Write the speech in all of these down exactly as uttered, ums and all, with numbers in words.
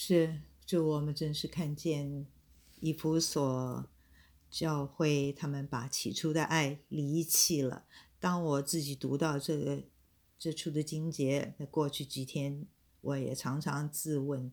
是，就我们真是看见以弗所教会他们把起初的爱离弃了。当我自己读到这个这处的经节，那过去几天我也常常自问：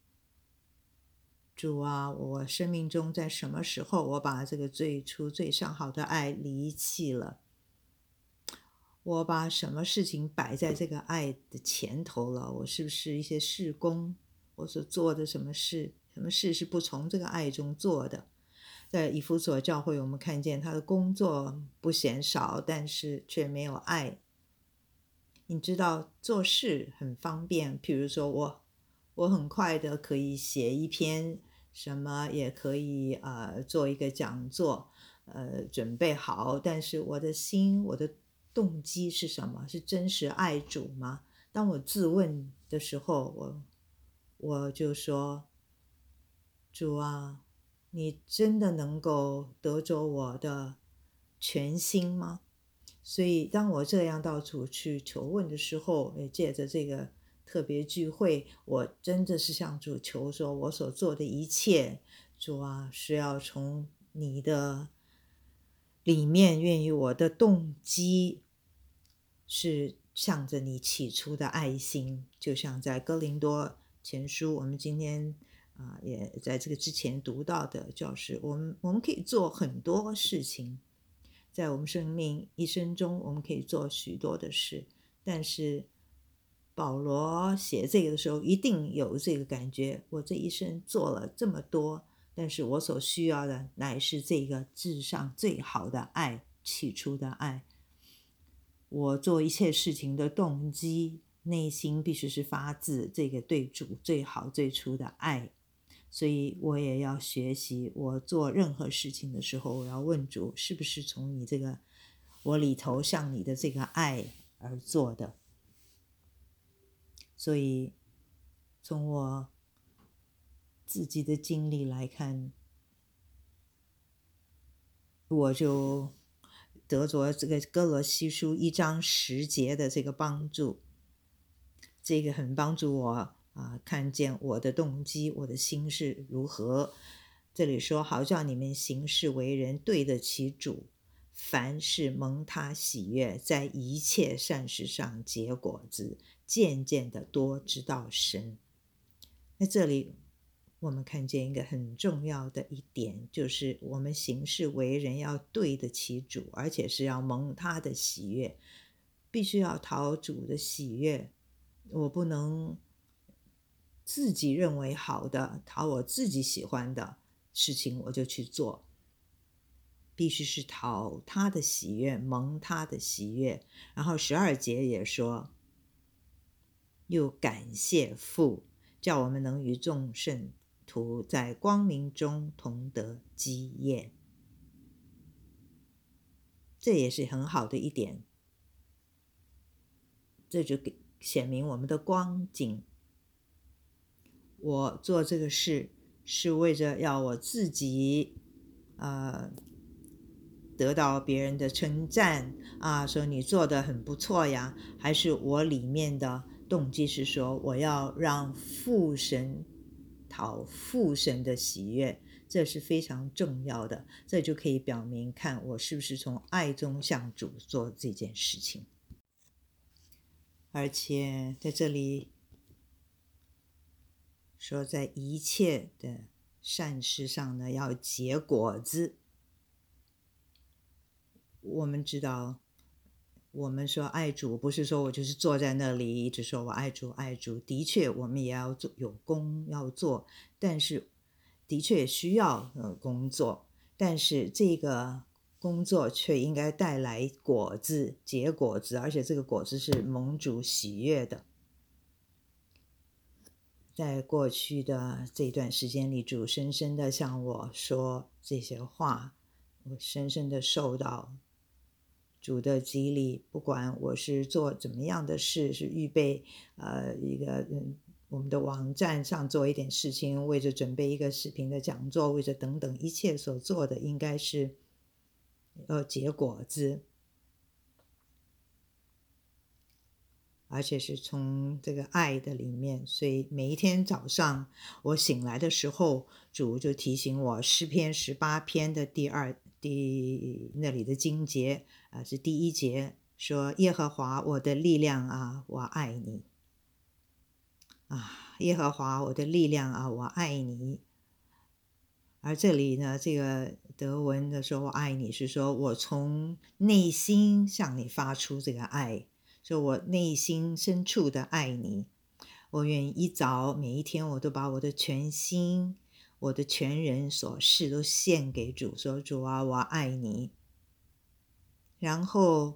主啊，我生命中在什么时候我把这个最初最上好的爱离弃了？我把什么事情摆在这个爱的前头了？我是不是一些事工，我所做的什么事，什么事是不从这个爱中做的？在以弗所教会，我们看见他的工作不嫌少，但是却没有爱。你知道做事很方便，譬如说我我很快的可以写一篇什么，也可以呃做一个讲座，呃准备好，但是我的心我的动机是什么？是真实爱主吗？当我自问的时候，我我就说：主啊，你真的能够得着我的全心吗？所以当我这样到处去求问的时候，也借着这个特别聚会，我真的是向主求说，我所做的一切，主啊，是要从你的里面，愿意我的动机是向着你起初的爱心，就像在哥林多前书，我们今天啊、也在这个之前读到的，就是我们我们可以做很多事情，在我们生命一生中，我们可以做许多的事，但是保罗写这个的时候，一定有这个感觉：我这一生做了这么多，但是我所需要的乃是这个至上最好的爱，起初的爱。我做一切事情的动机，内心必须是发自这个对主最好最初的爱。所以我也要学习，我做任何事情的时候，我要问主，是不是从你这个我里头向你的这个爱而做的。所以从我自己的经历来看，我就得着这个哥罗西书一章十节的这个帮助，这个很帮助我啊，看见我的动机，我的心是如何。这里说，好叫你们行事为人对得起主，凡事蒙他喜悦，在一切善事上结果子，渐渐的多知道神。那这里我们看见一个很重要的一点，就是我们行事为人要对得起主，而且是要蒙他的喜悦，必须要讨主的喜悦。我不能自己认为好的，讨我自己喜欢的事情我就去做，必须是讨他的喜悦，蒙他的喜悦。然后十二节也说，又感谢父，叫我们能与众圣徒在光明中同得基业。这也是很好的一点，这就显明我们的光景。我做这个事是为着要我自己呃得到别人的称赞啊，说你做得很不错呀，还是我里面的动机是说我要让父神讨父神的喜悦，这是非常重要的。这就可以表明看我是不是从爱中向主做这件事情。而且在这里说，在一切的善事上呢，要结果子。我们知道，我们说爱主，不是说我就是坐在那里一直说我爱主爱主。的确，我们也要做，有工要做，但是的确也需要呃工作，但是这个工作却应该带来果子，结果子，而且这个果子是蒙主喜悦的。在过去的这段时间里，主深深的向我说这些话，我深深的受到主的激励。不管我是做怎么样的事，是预备呃一个嗯我们的网站上做一点事情，为着准备一个视频的讲座，为着等等，一切所做的应该是要结果子。 而且是从这个爱的里面。所以每一天早上我醒来的时候，主就提醒我诗篇十八篇的第二第那里的经节啊，是第一节说，耶和华我的力量啊，我爱你啊，耶和华我的力量啊，我爱你。而这里呢，这个德文的说我爱你，是说我从内心向你发出这个爱，说我内心深处的爱你。我愿意一早每一天我都把我的全心我的全人所事都献给主，说主啊，我爱你。然后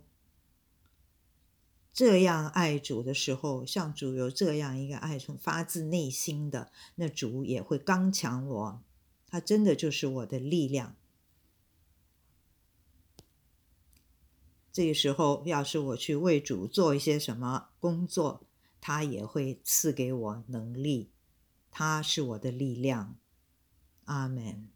这样爱主的时候，像主有这样一个爱从发自内心的，那主也会刚强我，他真的就是我的力量。这个时候要是我去为主做一些什么工作，他也会赐给我能力，他是我的力量。阿们。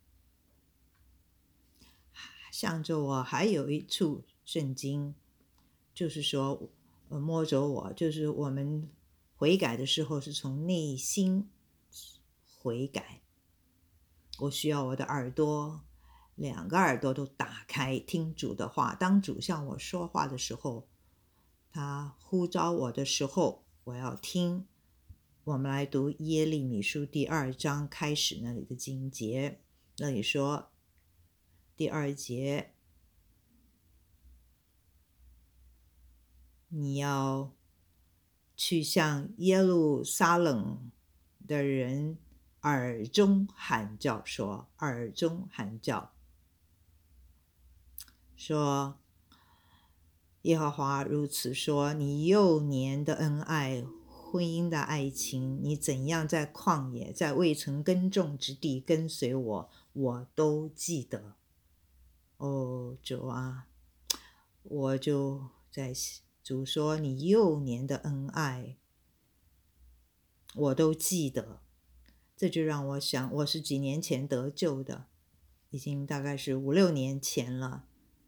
向着我还有一处圣经，就是说呃摸着我，就是我们悔改的时候是从内心悔改。我需要我的耳朵，两个耳朵都打开，听主的话。当主向我说话的时候，他呼召我的时候，我要听。我们来读耶利米书第二章开始那里的经节，那里说第二节，你要去向耶路撒冷的人耳中喊叫，说耳中喊叫，说耶和华如此说，你幼年的恩爱，婚姻的爱情，你怎样在旷野，在未曾耕种之地跟随我，我都记得。哦，主啊，我就在主说你幼年的恩爱我都记得。这就让我想，我是几年前得救的，已经大概是五六年前了。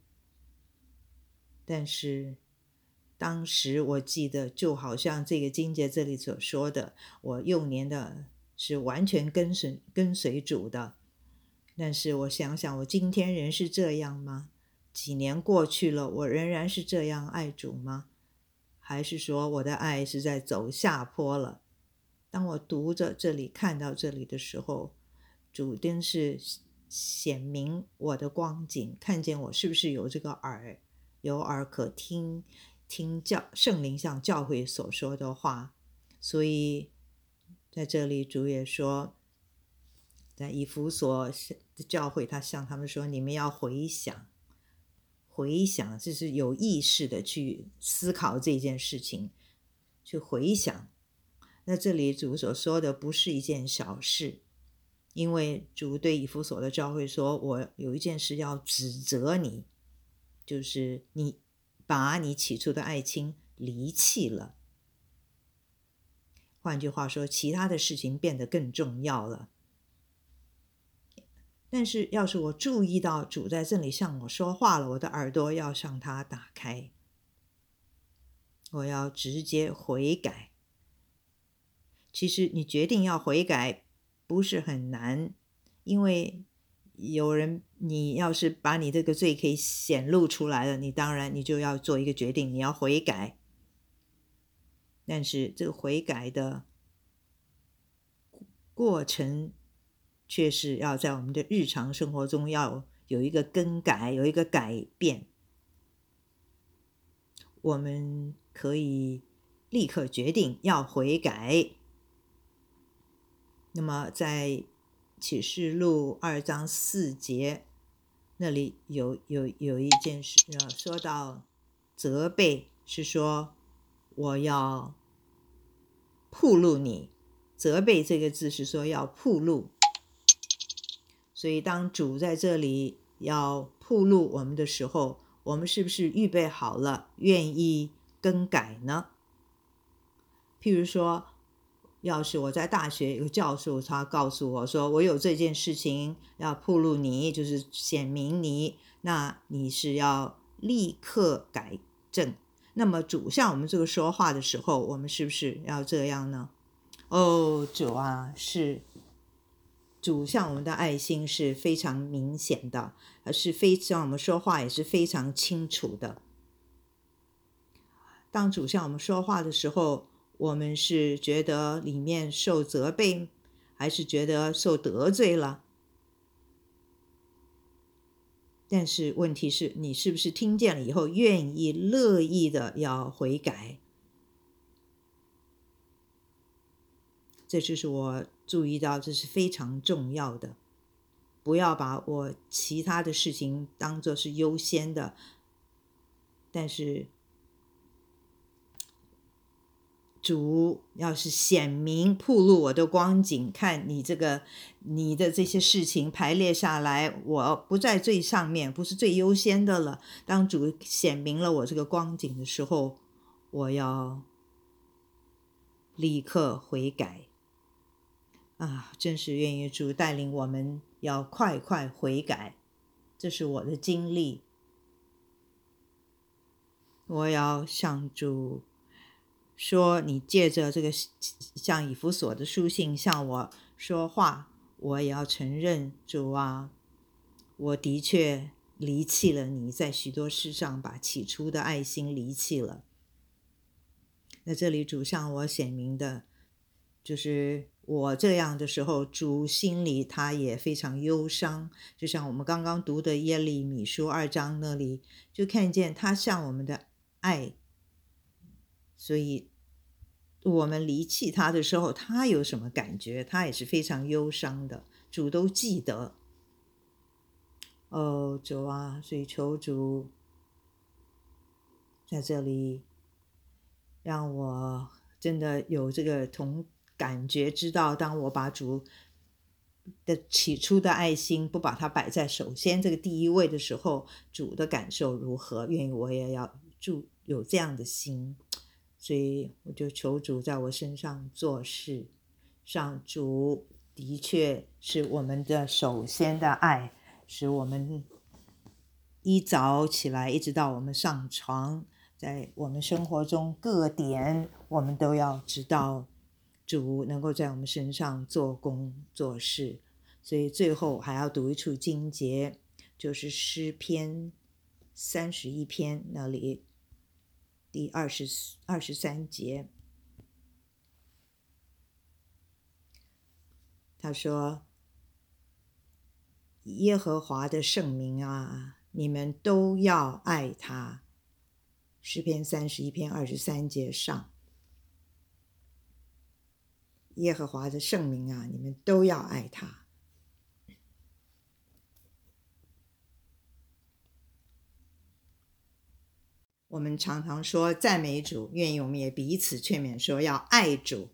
但是当时我记得，就好像这个经节这里所说的，我幼年的是完全跟随跟随主的。但是我想想，我今天仍是这样吗？几年过去了，我仍然是这样爱主吗？还是说我的爱是在走下坡了？当我读着这里看到这里的时候，主真是显明我的光景，看见我是不是有这个耳，有耳可听，听教圣灵向教会所说的话。所以在这里主也说，在以弗所的教会，他向他们说，你们要回想回想，就是有意识的去思考这件事情，去回想。那这里主所说的不是一件小事，因为主对以弗所的教会说，我有一件事要指责你，就是你把你起初的爱情离弃了。换句话说，其他的事情变得更重要了。但是要是我注意到主在这里向我说话了，我的耳朵要向他打开，我要直接悔改。其实你决定要悔改不是很难，因为有人，你要是把你这个罪可以显露出来了，你当然你就要做一个决定，你要悔改。但是这个悔改的过程却是要在我们的日常生活中要有一个更改，有一个改变。我们可以立刻决定要悔改。那么在启示录二章四节那里有有有一件事，说到责备，是说我要暴露你。责备这个字是说要暴露，所以当主在这里要暴露我们的时候，我们是不是预备好了，愿意更改呢？譬如说，要是我在大学有个教授，他告诉我说我有这件事情要暴露你，就是显明你，那你是要立刻改正， 那么主向我们这个说话的时候，我们是不是要这样呢？哦，主啊，是主向我们的爱心是非常明显的，是非常我们说话也是非常清楚的。当主向我们说话的时候，我们是觉得里面受责备，还是觉得受得罪了？但是问题是，你是不是听见了以后，愿意乐意的要悔改？这就是我注意到，这是非常重要的。不要把我其他的事情当作是优先的，但是主要是显明暴露我的光景，看你这个你的这些事情排列下来，我不在最上面，不是最优先的了。当主显明了我这个光景的时候，我要立刻悔改啊！真是愿意主带领我们要快快悔改，这是我的经历。我要向主说，你借着这个像以弗所的书信向我说话，我也要承认，主啊，我的确离弃了你，在许多事上把起初的爱心离弃了。那这里主向我显明的就是我这样的时候，主心里他也非常忧伤，就像我们刚刚读的耶利米书二章那里，就看见他向我们的爱，所以我们离弃他的时候，他有什么感觉？他也是非常忧伤的，主都记得。哦，主啊，所以求主在这里让我真的有这个同感觉，知道当我把主的起初的爱心不把它摆在首先这个第一位的时候，主的感受如何？愿意我也要住有这样的心，所以我就求主在我身上做事。上主的确是我们的首先的爱，使我们一早起来一直到我们上床，在我们生活中各点，我们都要知道主能够在我们身上做工做事。所以最后还要读一处经节，就是诗篇三十一篇那里第二十二十三节，他说：耶和华的圣名啊，你们都要爱他。诗篇三十一篇二十三节上，耶和华的圣名啊，你们都要爱他。我们常常说赞美主，愿意我们也彼此劝勉说要爱主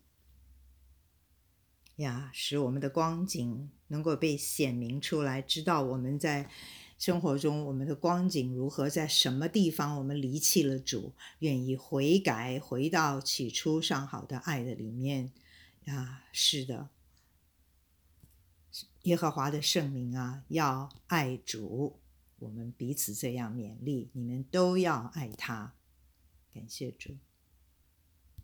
呀，使我们的光景能够被显明出来，知道我们在生活中我们的光景如何，在什么地方我们离弃了主，愿意悔改，回到起初上好的爱的里面呀。是的，耶和华的圣名啊，要爱主，我们彼此这样勉励，你们都要爱他。感谢主。